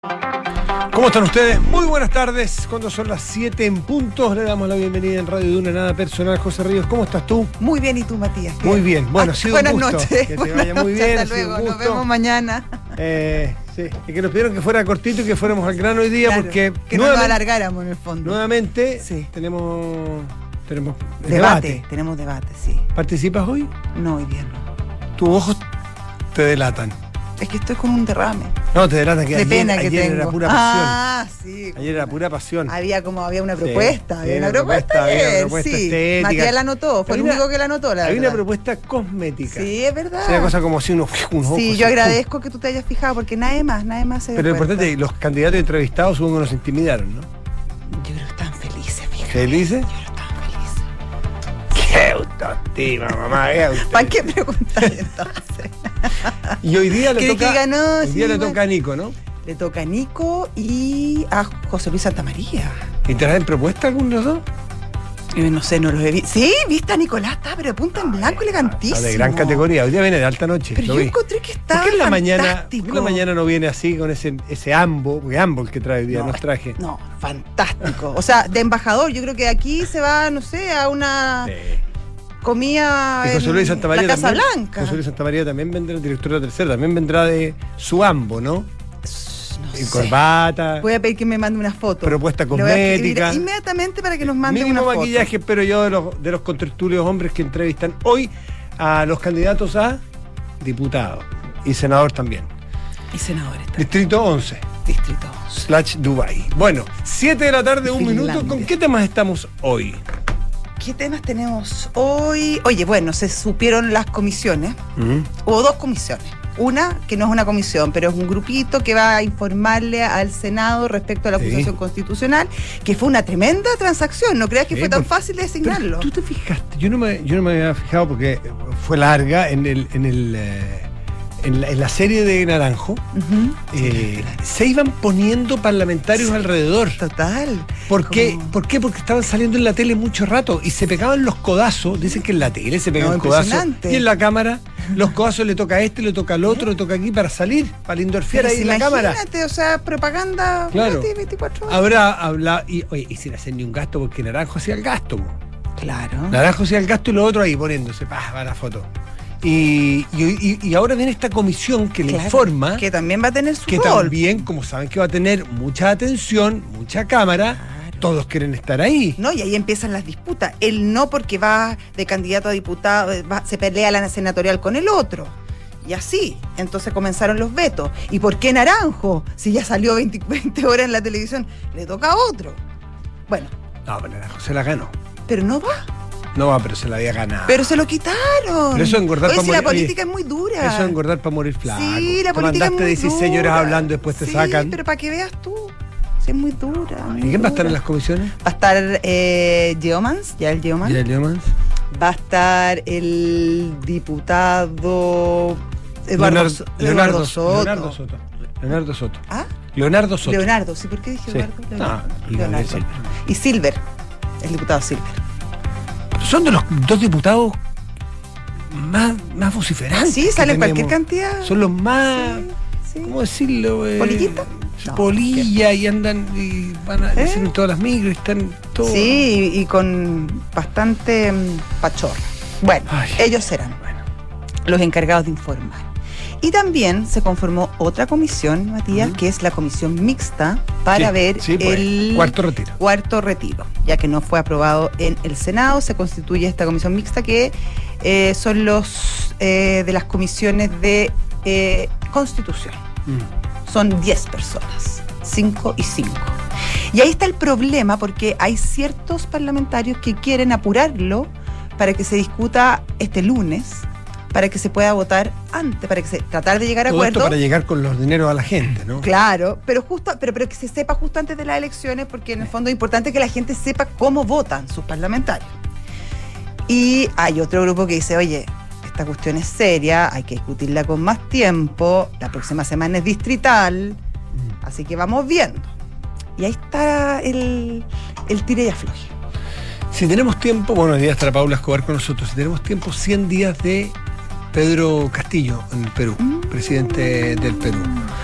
¿Cómo están ustedes? Muy buenas tardes. Cuando son las 7 en punto, le damos la bienvenida en Radio Duna, nada personal. José Ríos, ¿cómo estás tú? Muy bien, ¿y tú, Matías? Muy bien. Bueno, ha sido un gusto. Buenas noches. Que te vaya muy bien. Hasta luego, nos vemos mañana. Sí, y que nos pidieron que fuera cortito y que fuéramos al grano hoy día, claro, porque que no nos alargáramos en el fondo. Nuevamente sí. tenemos debate. Tenemos debate, sí. ¿Participas hoy? No, hoy día no. Tus ojos te delatan. Es que estoy con un derrame. No, te delatan que de pena que ayer tengo. era pura pasión. Ah, sí. Ayer era pura pasión. Había una propuesta. Sí, había una propuesta sí. estética. Matías la anotó, fue el único que la anotó, la verdad. Había una propuesta cosmética. Sí, es verdad. Una cosa como si unos ojos. Sí, yo agradezco que tú te hayas fijado, porque nadie más se Pero lo importante es que los candidatos entrevistados supongo que nos intimidaron, ¿no? Yo creo que están felices, fíjate. ¿Felices? Yo creo que están felices. ¡Qué autoestima, mamá! ¿Para qué preguntar entonces? Y hoy día le toca, le toca a Nico, ¿no? Le toca a Nico y a José Luis Santamaría. ¿Y te traen propuesta alguno de los dos? No sé, no los he visto. Sí, viste a Nicolás, está, pero punta en blanco, elegantísimo. De gran categoría. Hoy día viene de alta noche. Pero yo encontré que estaba ¿Por qué fantástico? en la mañana no viene así con ese ambo? Porque ambo el que trae hoy día, nos traje. No, fantástico. O sea, de embajador, yo creo que aquí se va, no sé, a una... Sí. Comía y José Luis Santamaría la Casa también, Blanca. José Luis Santamaría también vendrá, el director de la Tercera, también vendrá de su ambo, ¿no? No y sé. Corbata. Voy a pedir que me mande una foto. Propuesta cosmética. Inmediatamente para que nos mande una foto. Mínimo maquillaje, espero yo, de los contertulios hombres que entrevistan hoy a los candidatos a diputado y senador también. Y senador está. Distrito 11. Distrito 11. / Dubái. Bueno, 7 de la tarde, un minuto. ¿Con qué temas estamos hoy? ¿Qué temas tenemos hoy? Oye, bueno, se supieron las comisiones. Hubo 2 comisiones. Una, que no es una comisión, pero es un grupito que va a informarle al Senado respecto a la acusación constitucional, que fue una tremenda transacción. No creas que fue tan fácil de designarlo. ¿Tú te fijaste? Yo no me había fijado porque fue larga en la serie de Naranjo. Se iban poniendo parlamentarios alrededor. Total. ¿Por qué? Porque estaban saliendo en la tele mucho rato y se pegaban los codazos. Dicen que en la tele se pegan codazos. Y en la cámara, los codazos le toca a este, le toca al otro, le toca aquí para salir, para lindorfiar ahí en la cámara. Imagínate, o sea, propaganda, claro. 24 horas. Habrá, y sin hacer ni un gasto, porque Naranjo hacía el gasto. Claro. Naranjo hacía el gasto y los otros ahí poniéndose, va la foto. Y ahora viene esta comisión que le informa que también va a tener su que rol. También, como saben que va a tener mucha atención, mucha cámara, todos quieren estar ahí. No, y ahí empiezan las disputas. Él no, porque va de candidato a diputado, se pelea la senatorial con el otro. Y así, entonces comenzaron los vetos. ¿Y por qué Naranjo? Si ya salió 20 horas en la televisión, le toca a otro. Bueno. No, pero Naranjo se la ganó. Pero no va. No, pero se la había ganado. Pero se lo quitaron. Pero eso es engordar para morir. La política es muy dura. Eso es engordar para morir flaco. Sí, la política es muy 16 dura. horas hablando, después te sacan. Pero para que veas tú. Sí, es muy dura. ¿Y quién va a estar en las comisiones? Va a estar Geomans, ya el Geomans. Va a estar el diputado Leonardo Soto. Leonardo Soto. ¿Ah? Leonardo Soto. Leonardo, sí, ¿por qué dije Eduardo? Leonardo. Y Silver, el diputado Silver. Son de los 2 diputados más vociferantes. Sí, salen cualquier cantidad. Son los más, ¿cómo decirlo? ¿Polillita? Polilla, y andan y van a decir en todas las micros y están todos. Sí, y con bastante pachorra. Bueno, ellos serán los encargados de informar. Y también se conformó otra comisión, Matías, que es la comisión mixta para ver el cuarto retiro. Ya que no fue aprobado en el Senado, se constituye esta comisión mixta que son los de las comisiones de Constitución. Son 10 personas, 5 y 5. Y ahí está el problema, porque hay ciertos parlamentarios que quieren apurarlo para que se discuta este lunes, para que se pueda votar antes, para que tratar de llegar a acuerdo. Esto para llegar con los dineros a la gente, ¿no? Claro, pero que se sepa justo antes de las elecciones, porque en el fondo es importante que la gente sepa cómo votan sus parlamentarios. Y hay otro grupo que dice, oye, esta cuestión es seria, hay que discutirla con más tiempo, la próxima semana es distrital, así que vamos viendo. Y ahí está el tire y afloje. Si tenemos tiempo, bueno, hoy día estará Paula Escobar con nosotros, si tenemos tiempo, 100 días de Pedro Castillo en el Perú, presidente del Perú.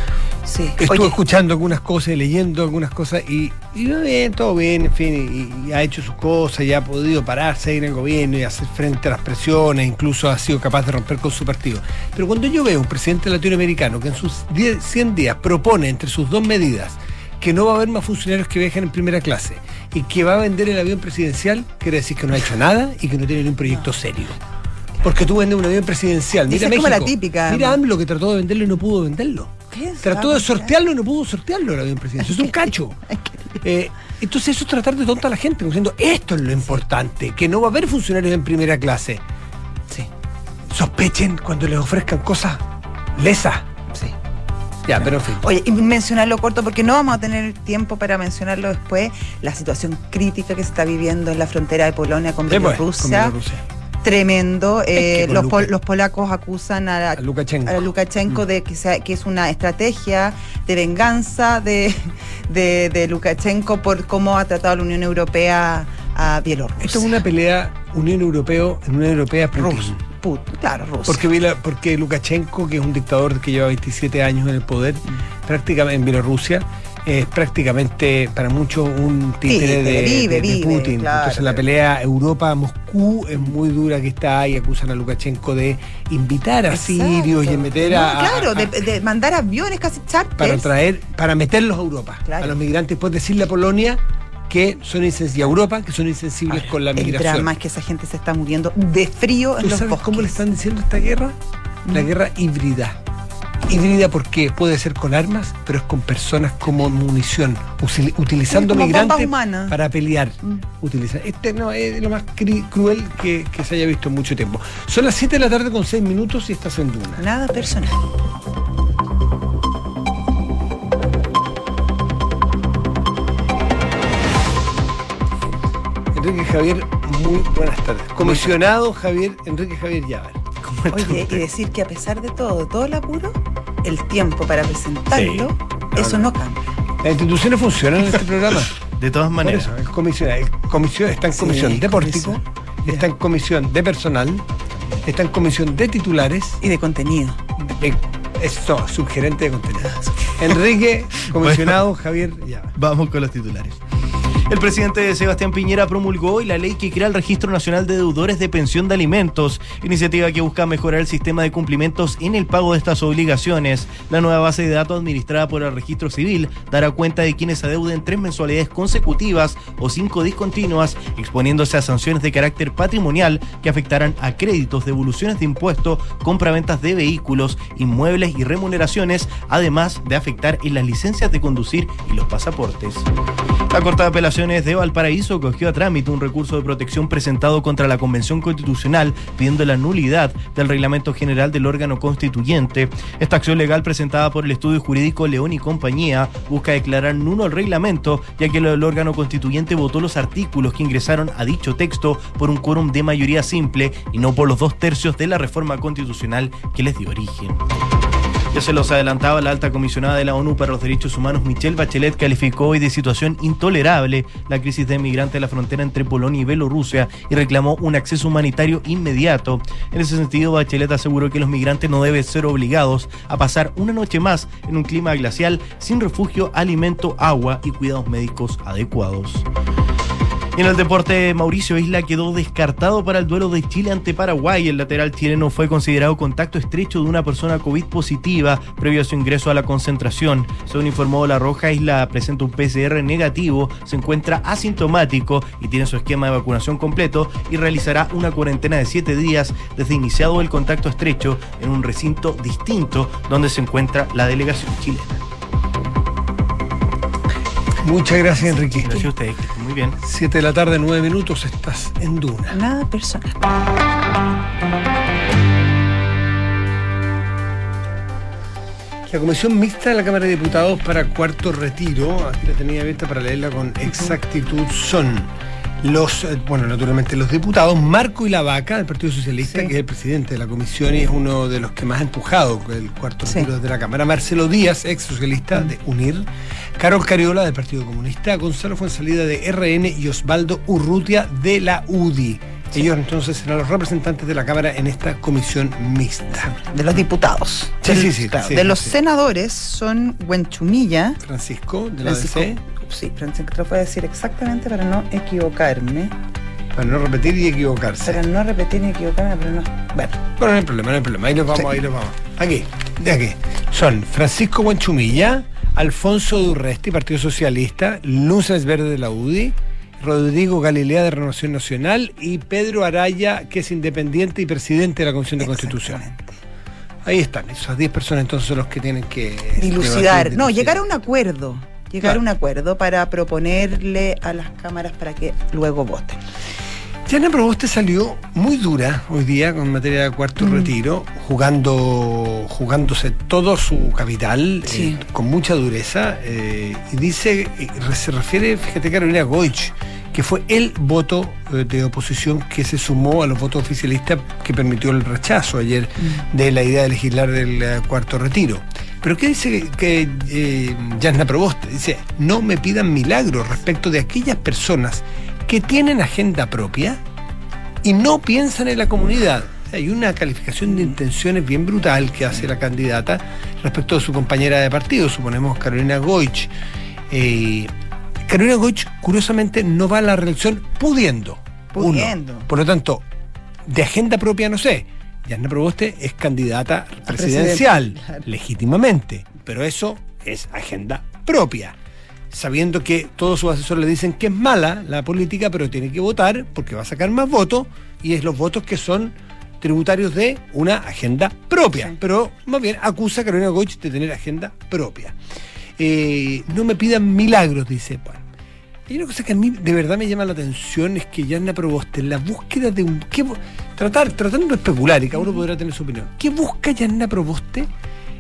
Sí. Estuve escuchando algunas cosas y leyendo algunas cosas y bien, todo bien, en fin, y ha hecho sus cosas y ha podido pararse ahí en el gobierno y hacer frente a las presiones, incluso ha sido capaz de romper con su partido. Pero cuando yo veo un presidente latinoamericano que en sus 100 días propone entre sus dos medidas que no va a haber más funcionarios que viajen en primera clase y que va a vender el avión presidencial, quiere decir que no ha hecho nada y que no tiene ni un proyecto serio. Porque tú vendes un avión presidencial. Mira México, como la típica. Mira AMLO, que trató de venderlo y no pudo venderlo. Trató de sortearlo y no pudo sortearlo el avión presidencial. Es un cacho. Entonces eso es tratar de tonta a la gente, diciendo, esto es lo importante, que no va a haber funcionarios en primera clase. Sí. Sospechen cuando les ofrezcan cosas lesas. Sí. Ya, pero en fin. Oye, y mencionarlo corto, porque no vamos a tener tiempo para mencionarlo después, la situación crítica que se está viviendo en la frontera de Polonia con Bielorrusia. Tremendo. Los polacos acusan a Lukashenko de que es una estrategia de venganza de Lukashenko por cómo ha tratado a la Unión Europea a Bielorrusia. Esto es una pelea Unión Europea Putin. Claro, Rusia. Porque Lukashenko, que es un dictador que lleva 27 años en el poder, prácticamente en Bielorrusia, es prácticamente para muchos un títere de Putin. Claro, entonces la pelea Europa-Moscú es muy dura, que está ahí, acusan a Lukashenko de invitar a sirios y de meter de mandar aviones casi charters para meterlos a Europa, a los migrantes, después decirle a Polonia que son insensibles, a Europa, que son insensibles con la migración. El drama es que esa gente se está muriendo de frío en los bosques. ¿Cómo le están diciendo esta guerra? La guerra híbrida. Híbrida porque puede ser con armas, pero es con personas como munición, utilizando migrantes para pelear. Es lo más cruel que se haya visto en mucho tiempo. Son las 7 de la tarde con 6 minutos y estás en Duna. Nada personal. Enrique Javier, muy buenas tardes. Comisionado Enrique Javier Llaver. Oye, y decir que a pesar de todo el apuro, el tiempo para presentarlo, eso no cambia. Las instituciones funcionan en este programa. De todas maneras. Por eso, está en comisión de pórtico, está en comisión de personal, está en comisión de titulares. Y de contenido. Esto, subgerente de contenido. Enrique, comisionado Javier Llaver. Vamos con los titulares. El presidente Sebastián Piñera promulgó hoy la ley que crea el Registro Nacional de Deudores de Pensión de Alimentos, iniciativa que busca mejorar el sistema de cumplimientos en el pago de estas obligaciones. La nueva base de datos administrada por el Registro Civil dará cuenta de quienes adeuden 3 mensualidades consecutivas o 5 discontinuas, exponiéndose a sanciones de carácter patrimonial que afectarán a créditos, devoluciones de impuestos, compraventas de vehículos, inmuebles y remuneraciones, además de afectar en las licencias de conducir y los pasaportes. La Corte de Apelaciones de Valparaíso cogió a trámite un recurso de protección presentado contra la Convención Constitucional pidiendo la nulidad del Reglamento General del órgano constituyente. Esta acción legal presentada por el estudio jurídico León y Compañía busca declarar nulo el reglamento, ya que el órgano constituyente votó los artículos que ingresaron a dicho texto por un quórum de mayoría simple y no por los 2/3 de la reforma constitucional que les dio origen. Ya se los adelantaba, la alta comisionada de la ONU para los Derechos Humanos, Michelle Bachelet, calificó hoy de situación intolerable la crisis de migrantes en la frontera entre Polonia y Bielorrusia y reclamó un acceso humanitario inmediato. En ese sentido, Bachelet aseguró que los migrantes no deben ser obligados a pasar una noche más en un clima glacial sin refugio, alimento, agua y cuidados médicos adecuados. Y en el deporte, Mauricio Isla quedó descartado para el duelo de Chile ante Paraguay. El lateral chileno fue considerado contacto estrecho de una persona COVID positiva previo a su ingreso a la concentración. Según informó La Roja, Isla presenta un PCR negativo, se encuentra asintomático y tiene su esquema de vacunación completo y realizará una cuarentena de 7 días desde iniciado el contacto estrecho en un recinto distinto donde se encuentra la delegación chilena. Muchas gracias, Enrique. Gracias a ustedes, que estén muy bien. 7 de la tarde, 9 minutos, estás en Duna. Nada personal. La Comisión Mixta de la Cámara de Diputados para cuarto retiro, aquí la tenía abierta para leerla con exactitud, son naturalmente los diputados Marco Ilavaca, del Partido Socialista, que es el presidente de la comisión y es uno de los que más ha empujado el cuarto retiro de la Cámara, Marcelo Díaz, ex socialista de UNIR, Carol Cariola, del Partido Comunista, Gonzalo Fuenzalida, de RN, y Osvaldo Urrutia, de la UDI. Sí. Ellos entonces serán los representantes de la Cámara en esta comisión mixta. De los diputados. De los senadores son Huenchumilla. Francisco, de la ADC. Sí, Francisco, te lo voy a decir exactamente para no equivocarme. Para no repetir y equivocarse. Para no repetir ni equivocarme, pero no. Bueno, no hay problema. Ahí nos vamos. Aquí. Son Francisco Huenchumilla, Alfonso Durresti, Partido Socialista, Luces Verde de la UDI, Rodrigo Galilea de Renovación Nacional y Pedro Araya, que es independiente y presidente de la Comisión de Constitución. Ahí están, esas 10 personas entonces son los que tienen que dilucidar. Llegar a un acuerdo. A un acuerdo para proponerle a las cámaras para que luego voten. Diana Proboste salió muy dura hoy día con materia de cuarto retiro, jugándose todo su capital, con mucha dureza, y dice, se refiere, fíjate, Carolina Goich, que fue el voto de oposición que se sumó a los votos oficialistas que permitió el rechazo ayer de la idea de legislar del cuarto retiro. Pero ¿qué dice que Diana Proboste? Dice, no me pidan milagros respecto de aquellas personas que tienen agenda propia y no piensan en la comunidad. Hay una calificación de intenciones bien brutal que hace la candidata respecto de su compañera de partido, suponemos Carolina Goich. Carolina Goich, curiosamente, no va a la reelección pudiendo. Por lo tanto, de agenda propia no sé. Diana Proboste es candidata presidencial, legítimamente, pero eso es agenda propia, sabiendo que todos sus asesores le dicen que es mala la política, pero tiene que votar porque va a sacar más votos, y es los votos que son tributarios de una agenda propia, pero más bien acusa a Carolina Goich de tener agenda propia. No me pidan milagros, dice. Bueno, hay una cosa que a mí de verdad me llama la atención, es que Diana Proboste, en la búsqueda de un... tratando de especular, y cada uno podrá tener su opinión, ¿qué busca Diana Proboste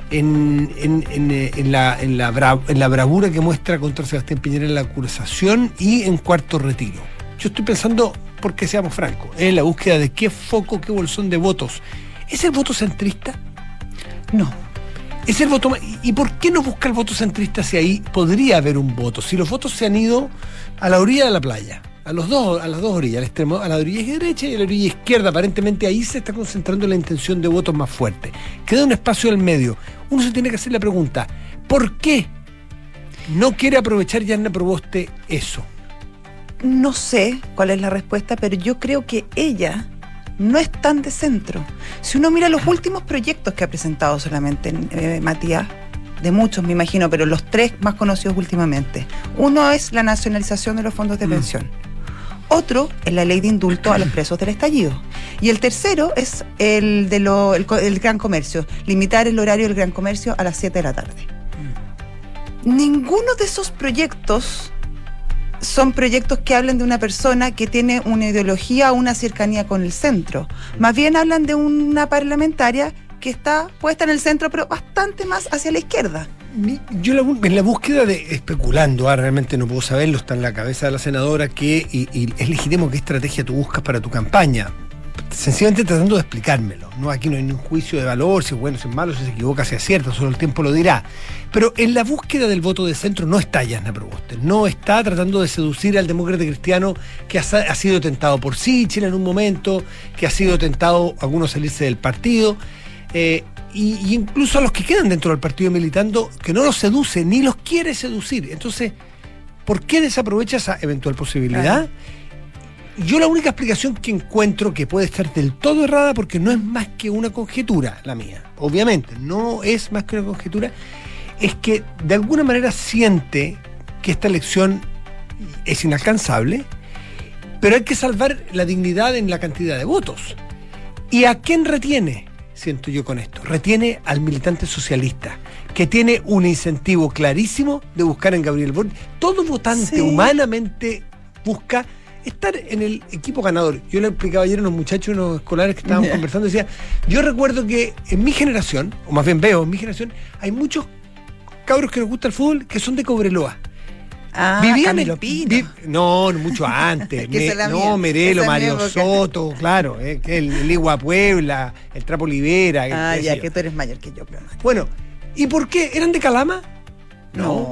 en la bravura que muestra contra Sebastián Piñera en la acusación y en cuarto retiro? Yo estoy pensando, porque seamos francos, en la búsqueda de qué foco, qué bolsón de votos. ¿Es el voto centrista? No. ¿Es el voto? ¿Y por qué no busca el voto centrista si ahí podría haber un voto? Si los votos se han ido a la orilla de la playa, a las dos orillas, al extremo, a la orilla derecha y a la orilla izquierda, aparentemente ahí se está concentrando la intención de votos más fuerte. Queda un espacio al medio. Uno se tiene que hacer la pregunta, ¿por qué no quiere aprovechar Diana Proboste eso? No sé cuál es la respuesta, pero yo creo que ella no es tan de centro. Si uno mira los últimos proyectos que ha presentado solamente Matías, de muchos me imagino, pero los 3 más conocidos últimamente. Uno es la nacionalización de los fondos de pensión. Otro es la ley de indulto a los presos del estallido. Y el tercero es el gran comercio, limitar el horario del gran comercio a las 7 de la tarde. Ninguno de esos proyectos son proyectos que hablan de una persona que tiene una ideología o una cercanía con el centro. Más bien hablan de una parlamentaria que puede estar en el centro, pero bastante más hacia la izquierda. Yo en la búsqueda de especulando, realmente no puedo saberlo, está en la cabeza de la senadora, y es legítimo qué estrategia tú buscas para tu campaña. Sencillamente tratando de explicármelo. No, aquí no hay ningún juicio de valor, si es bueno, si es malo, si se equivoca, si acierta, solo el tiempo lo dirá. Pero en la búsqueda del voto de centro no está Diana Proboste, no está tratando de seducir al demócrata cristiano que ha sido tentado por Sichel en un momento, que ha sido tentado algunos salirse del partido, y incluso a los que quedan dentro del partido militando, que no los seduce ni los quiere seducir. Entonces, ¿por qué desaprovecha esa eventual posibilidad? Yo la única explicación que encuentro, que puede estar del todo errada, porque no es más que una conjetura la mía, obviamente, no es más que una conjetura, es que de alguna manera siente que esta elección es inalcanzable, pero hay que salvar la dignidad en la cantidad de votos. ¿Y a quién retiene? Siento yo con esto. Retiene al militante socialista, que tiene un incentivo clarísimo de buscar en Gabriel Boric. Todo votante humanamente busca estar en el equipo ganador. Yo le explicaba ayer a unos muchachos, unos escolares que estaban conversando, decía, yo recuerdo que en mi generación, o más bien veo en mi generación, hay muchos cabros que les gusta el fútbol que son de Cobreloa. Vivían en Pino. No, mucho antes. Merelo, Mario Soto, claro, el Igua Puebla, el Trapo Olivera. Ya que tú eres mayor que yo, pero no. Bueno, ¿y por qué? ¿Eran de Calama? No.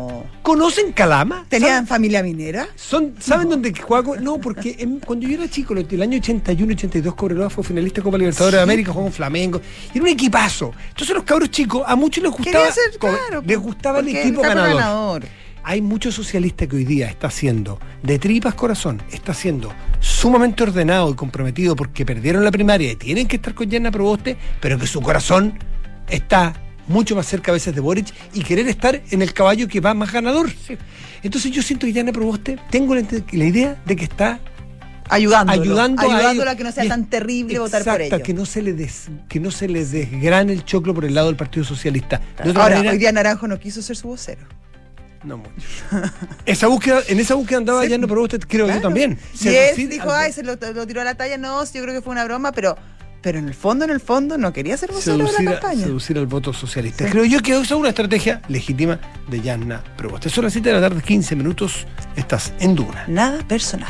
¿Conocen Calama? ¿Tenían familia minera? ¿Saben dónde jugaba? No, porque cuando yo era chico, el año 81-82, Cobreloa fue finalista de Copa Libertadores de América, jugó con Flamengo. Y era un equipazo. Entonces los cabros chicos, a muchos les gustaba el equipo ganador. Hay muchos socialistas que hoy día está haciendo de tripas corazón, está siendo sumamente ordenado y comprometido porque perdieron la primaria y tienen que estar con Yanna Proboste, pero que su corazón está mucho más cerca a veces de Boric y querer estar en el caballo que va más ganador. Sí. Entonces yo siento que Yanna Proboste, tengo la idea de que está ayudándola a que no sea tan terrible votar por ello. Que no se le desgrane el choclo por el lado del Partido Socialista. De otra manera, hoy día Naranjo no quiso ser su vocero. No mucho. En esa búsqueda andaba Yanna Proboste, creo yo también. Si dijo, se lo tiró a la talla, no, yo creo que fue una broma, pero en el fondo no quería ser vocero de la campaña. Seducir al voto socialista. Sí. Creo yo que esa es una estrategia legítima de Yanna Proboste. Son las 7 de la tarde, 15 minutos. Estás en Duna. Nada personal.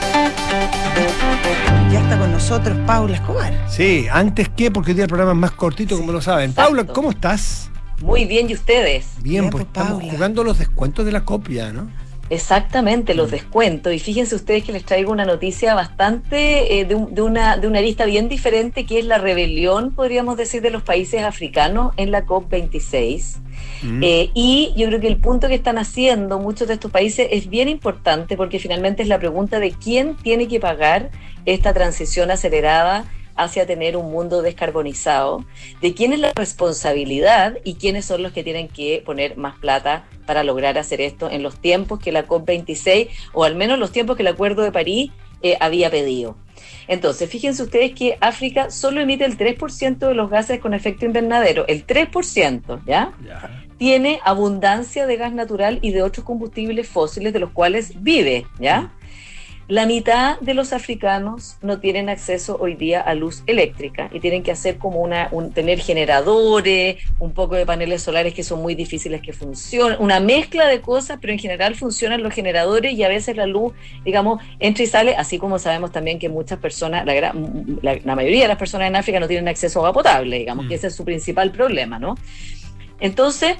Ya está con nosotros Paula Escobar. Sí, antes que, porque hoy día el programa es más cortito, como lo saben. Exacto. Paula, ¿cómo estás? Muy bien, ¿y ustedes? Bien, pues estamos jugando los descuentos de la copia, ¿no? Exactamente, los descuentos. Y fíjense ustedes que les traigo una noticia bastante de una arista bien diferente, que es la rebelión, podríamos decir, de los países africanos en la COP26. Y yo creo que el punto que están haciendo muchos de estos países es bien importante, porque finalmente es la pregunta de quién tiene que pagar esta transición acelerada hacia tener un mundo descarbonizado, de quién es la responsabilidad y quiénes son los que tienen que poner más plata para lograr hacer esto en los tiempos que la COP26, o al menos los tiempos que el Acuerdo de París había pedido. Entonces, fíjense ustedes que África solo emite el 3% de los gases con efecto invernadero, el 3%, ¿ya? Tiene abundancia de gas natural y de otros combustibles fósiles de los cuales vive, ¿ya? La mitad de los africanos no tienen acceso hoy día a luz eléctrica y tienen que hacer como tener generadores, un poco de paneles solares que son muy difíciles que funcionen, una mezcla de cosas, pero en general funcionan los generadores y a veces la luz, digamos, entra y sale, así como sabemos también que muchas personas, la mayoría de las personas en África no tienen acceso a agua potable, digamos, que ese es su principal problema, ¿no? Entonces,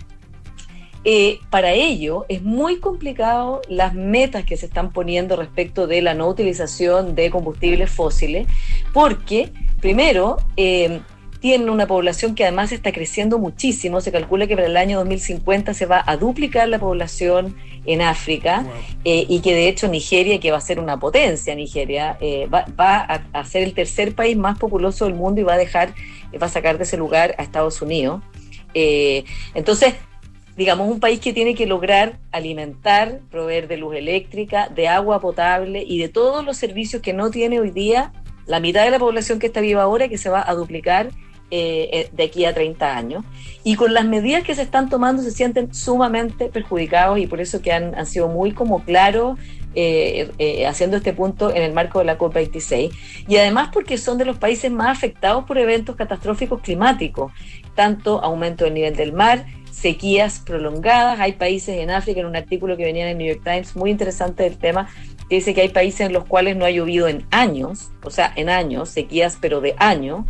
para ello es muy complicado las metas que se están poniendo respecto de la no utilización de combustibles fósiles, porque primero tienen una población que además está creciendo muchísimo. Se calcula que para el año 2050 se va a duplicar la población en África. Wow. Y que de hecho Nigeria, que va a ser una potencia, Nigeria va a ser el tercer país más populoso del mundo y va a sacar de ese lugar a Estados Unidos. Entonces, digamos, un país que tiene que lograr alimentar, proveer de luz eléctrica, de agua potable y de todos los servicios que no tiene hoy día la mitad de la población que está viva ahora, que se va a duplicar de aquí a 30 años. Y con las medidas que se están tomando se sienten sumamente perjudicados, y por eso que han sido muy como claros haciendo este punto en el marco de la COP26. Y además porque son de los países más afectados por eventos catastróficos climáticos, tanto aumento del nivel del mar, sequías prolongadas. Hay países en África, en un artículo que venía en el New York Times, muy interesante del tema, que dice que hay países en los cuales no ha llovido en años, o sea, en años, sequías pero de años,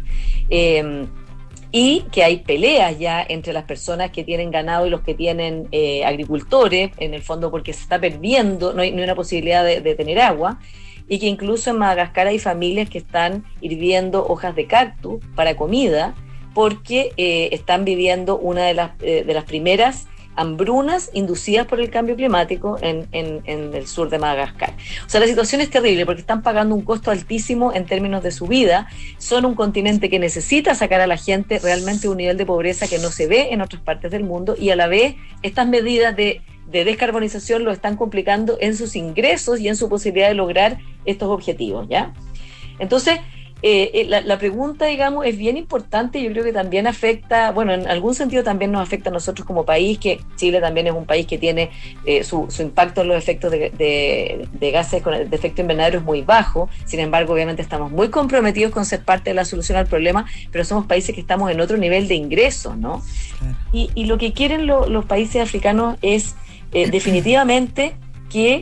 y que hay peleas ya entre las personas que tienen ganado y los que tienen agricultores, en el fondo porque se está perdiendo, no hay una posibilidad de tener agua, y que incluso en Madagascar hay familias que están hirviendo hojas de cactus para comida, porque están viviendo una de las primeras hambrunas inducidas por el cambio climático en el sur de Madagascar. O sea, la situación es terrible porque están pagando un costo altísimo en términos de su vida. Son un continente que necesita sacar a la gente realmente a un nivel de pobreza que no se ve en otras partes del mundo, y a la vez estas medidas de descarbonización lo están complicando en sus ingresos y en su posibilidad de lograr estos objetivos, ¿ya? Entonces, la pregunta, digamos, es bien importante. Yo creo que también afecta, bueno, en algún sentido también nos afecta a nosotros como país, que Chile también es un país que tiene su impacto en los efectos de gases con de efecto invernadero es muy bajo. Sin embargo, obviamente estamos muy comprometidos con ser parte de la solución al problema, pero somos países que estamos en otro nivel de ingresos, ¿no? Claro. Y lo que quieren los países africanos es definitivamente que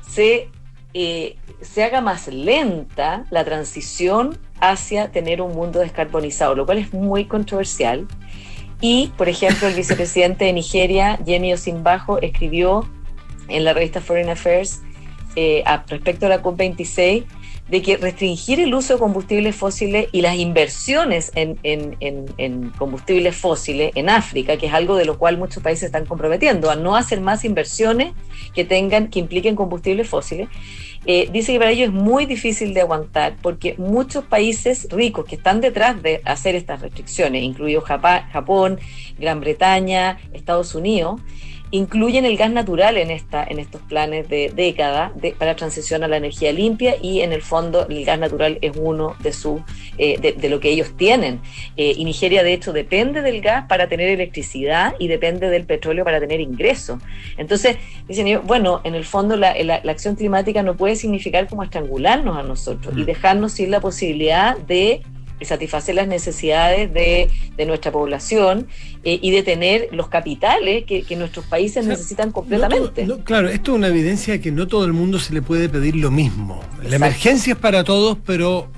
se haga más lenta la transición hacia tener un mundo descarbonizado, lo cual es muy controversial. Y, por ejemplo, el vicepresidente de Nigeria, Yemi Osinbajo, escribió en la revista Foreign Affairs respecto a la COP26, de que restringir el uso de combustibles fósiles y las inversiones en combustibles fósiles en África, que es algo de lo cual muchos países están comprometiendo, a no hacer más inversiones que impliquen combustibles fósiles, dice que para ellos es muy difícil de aguantar, porque muchos países ricos que están detrás de hacer estas restricciones, incluido Japón, Gran Bretaña, Estados Unidos, incluyen el gas natural en estos planes de década para transición a la energía limpia, y en el fondo el gas natural es uno de lo que ellos tienen. Y Nigeria de hecho depende del gas para tener electricidad y depende del petróleo para tener ingresos. Entonces dicen ellos, bueno, en el fondo la acción climática no puede significar como estrangularnos a nosotros y dejarnos sin la posibilidad de satisfacer las necesidades de nuestra población y de tener los capitales que nuestros países necesitan completamente. Claro, esto es una evidencia de que no todo el mundo se le puede pedir lo mismo. La emergencia es para todos, pero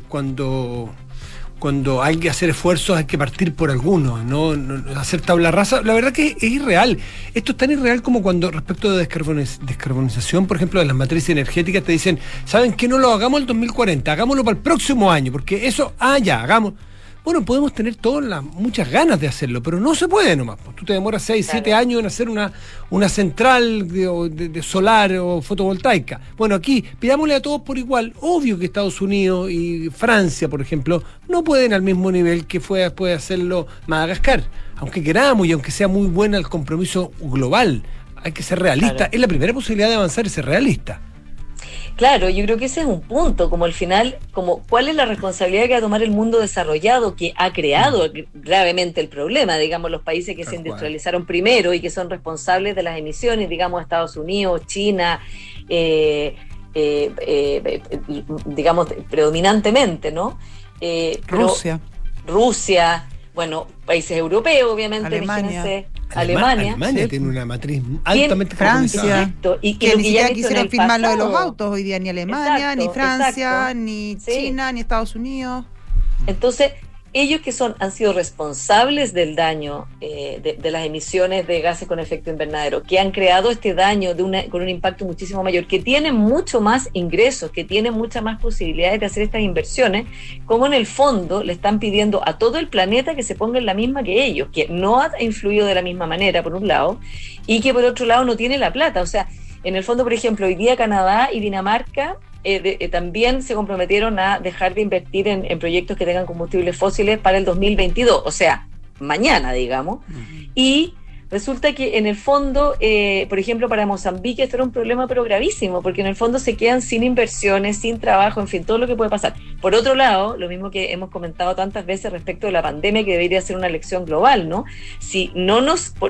cuando hay que hacer esfuerzos hay que partir por algunos, no hacer tabla rasa. La verdad que es irreal. Esto es tan irreal como cuando respecto de descarbonización, por ejemplo, de las matrices energéticas, te dicen, ¿saben qué? No lo hagamos el 2040, hagámoslo para el próximo año, porque eso, ya, hagamos. Bueno, podemos tener muchas ganas de hacerlo, pero no se puede nomás. Tú te demoras 6, 7 años en hacer una central de solar o fotovoltaica. Bueno, aquí pidámosle a todos por igual. Obvio que Estados Unidos y Francia, por ejemplo, no pueden al mismo nivel que puede hacerlo Madagascar. Aunque queramos y aunque sea muy buena el compromiso global, hay que ser realista. Claro. Es la primera posibilidad de avanzar y ser realista. Claro, yo creo que ese es un punto, como al final, como cuál es la responsabilidad que va a tomar el mundo desarrollado que ha creado gravemente el problema, digamos, los países que se industrializaron primero y que son responsables de las emisiones, digamos, Estados Unidos, China, digamos, predominantemente, ¿no? Rusia, bueno, países europeos, obviamente, imagínense. Alemania tiene una matriz altamente Francia, y que ni siquiera quisieron firmar lo de los autos hoy día, ni Alemania, ni Francia, ni China, ni Estados Unidos. Entonces, ellos que han sido responsables del daño de las emisiones de gases con efecto invernadero, que han creado este daño con un impacto muchísimo mayor, que tienen mucho más ingresos, que tienen muchas más posibilidades de hacer estas inversiones, como en el fondo le están pidiendo a todo el planeta que se ponga en la misma que ellos, que no ha influido de la misma manera, por un lado, y que por otro lado no tiene la plata. O sea, en el fondo, por ejemplo, hoy día Canadá y Dinamarca también se comprometieron a dejar de invertir en proyectos que tengan combustibles fósiles para el 2022, o sea, mañana, digamos. Y resulta que en el fondo, por ejemplo, para Mozambique esto era un problema pero gravísimo, porque en el fondo se quedan sin inversiones, sin trabajo, en fin, todo lo que puede pasar. Por otro lado, lo mismo que hemos comentado tantas veces respecto de la pandemia, que debería ser una lección global, ¿no? Si no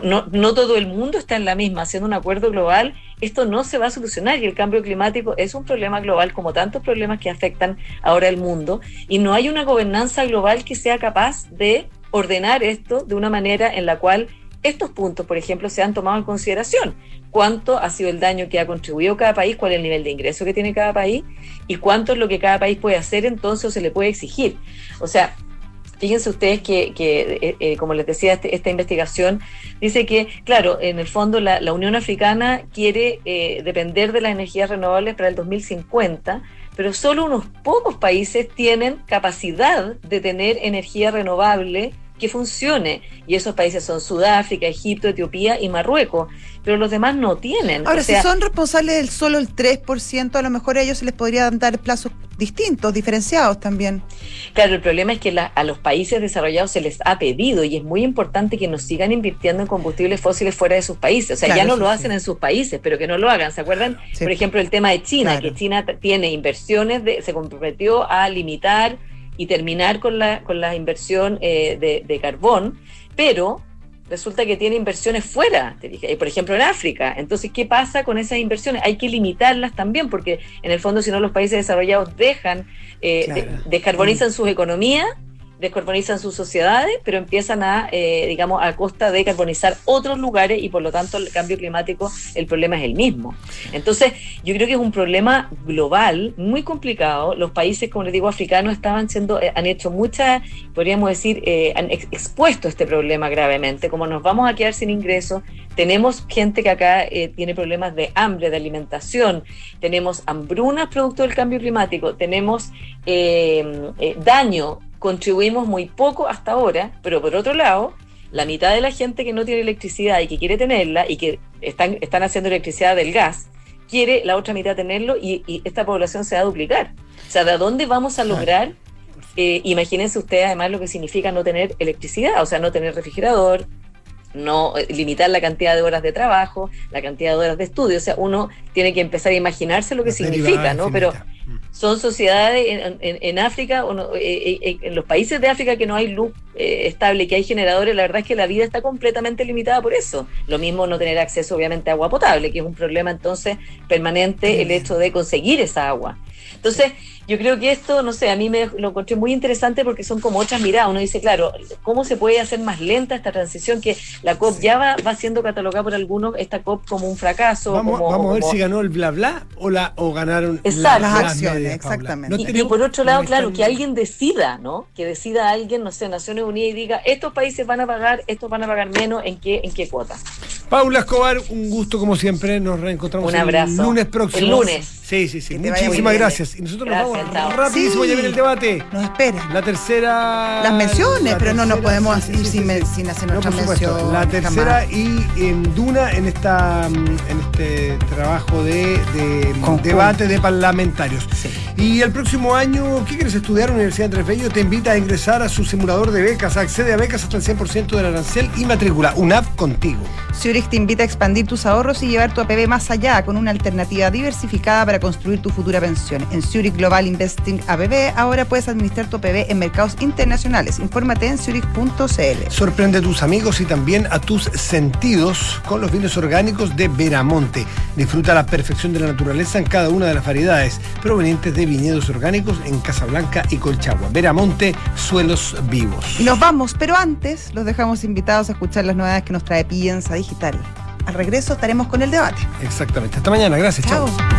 todo el mundo está en la misma, haciendo un acuerdo global, esto no se va a solucionar, y el cambio climático es un problema global como tantos problemas que afectan ahora al mundo, y no hay una gobernanza global que sea capaz de ordenar esto de una manera en la cual estos puntos, por ejemplo, se han tomado en consideración. ¿Cuánto ha sido el daño que ha contribuido cada país? ¿Cuál es el nivel de ingreso que tiene cada país? ¿Y cuánto es lo que cada país puede hacer entonces o se le puede exigir? O sea, fíjense ustedes que como les decía, esta investigación dice que, claro, en el fondo la Unión Africana quiere depender de las energías renovables para el 2050, pero solo unos pocos países tienen capacidad de tener energía renovable que funcione, y esos países son Sudáfrica, Egipto, Etiopía y Marruecos, pero los demás no tienen. Ahora, si son responsables del solo el 3%, a lo mejor a ellos se les podría dar plazos distintos, diferenciados también. Claro, el problema es que a los países desarrollados se les ha pedido, y es muy importante que no sigan invirtiendo en combustibles fósiles fuera de sus países. O sea, claro, ya no lo hacen en sus países, pero que no lo hagan. ¿Se acuerdan? Sí. Por ejemplo, el tema de China, que China tiene inversiones, se comprometió a limitar y terminar con la inversión de carbón, pero resulta que tiene inversiones fuera, por ejemplo en África. Entonces, ¿qué pasa con esas inversiones? Hay que limitarlas también, porque en el fondo, si no, los países desarrollados descarbonizan sus economías descarbonizan sus sociedades, pero empiezan a, digamos, a costa de carbonizar otros lugares y por lo tanto el cambio climático, el problema es el mismo. Entonces, yo creo que es un problema global, muy complicado. Los países, como les digo, africanos han hecho muchas, podríamos decir, han expuesto este problema gravemente. Como nos vamos a quedar sin ingresos, tenemos gente que acá tiene problemas de hambre, de alimentación, tenemos hambrunas producto del cambio climático, tenemos daño, contribuimos muy poco hasta ahora, pero por otro lado, la mitad de la gente que no tiene electricidad y que quiere tenerla y que están haciendo electricidad del gas, quiere la otra mitad tenerlo y esta población se va a duplicar. O sea, ¿de dónde vamos a lograr? Imagínense ustedes además lo que significa no tener electricidad, o sea, no tener refrigerador, no limitar la cantidad de horas de trabajo, la cantidad de horas de estudio. O sea, uno tiene que empezar a imaginarse lo que significa, ¿no? Pero son sociedades en África, en los países de África que no hay luz estable, que hay generadores, la verdad es que la vida está completamente limitada por eso. Lo mismo no tener acceso obviamente a agua potable, que es un problema entonces permanente el hecho de conseguir esa agua. Entonces, yo creo que esto, no sé, a mí lo encontré muy interesante porque son como otras miradas. Uno dice, claro, ¿cómo se puede hacer más lenta esta transición? Que la COP ya va siendo catalogada por algunos, esta COP como un fracaso. Vamos a ver si ganó el bla bla o ganaron las acciones, exactamente. Y por otro lado, claro, que alguien decida, ¿no? Que decida alguien, no sé, Naciones Unidas y diga, estos países van a pagar, estos van a pagar menos, ¿en qué cuota? Paula Escobar, un gusto como siempre. Nos reencontramos el lunes próximo. El lunes. Sí. Muchísimas gracias. Y nosotros nos vamos rapidísimo, ya viene el debate. Nos espera. La tercera. Las menciones, pero no nos podemos ir sin hacer nuestra mención. La tercera y en Duna, en este trabajo de debate de parlamentarios. Sí. Y el próximo año, ¿qué quieres estudiar? Universidad Andrés Bello te invita a ingresar a su simulador de becas. Accede a becas hasta el 100% del arancel y matrícula. UNAV contigo. Zurich te invita a expandir tus ahorros y llevar tu APB más allá con una alternativa diversificada para construir tu futura pensión. En Zurich Global Investing APB ahora puedes administrar tu APB en mercados internacionales. Infórmate en zurich.cl. Sorprende a tus amigos y también a tus sentidos con los vinos orgánicos de Veramonte. Disfruta la perfección de la naturaleza en cada una de las variedades provenientes de viñedos orgánicos en Casablanca y Colchagua. Veramonte, suelos vivos. Y nos vamos, pero antes los dejamos invitados a escuchar las novedades que nos trae Piensa Digital. Al regreso estaremos con el debate. Exactamente. Hasta mañana. Gracias. Chao.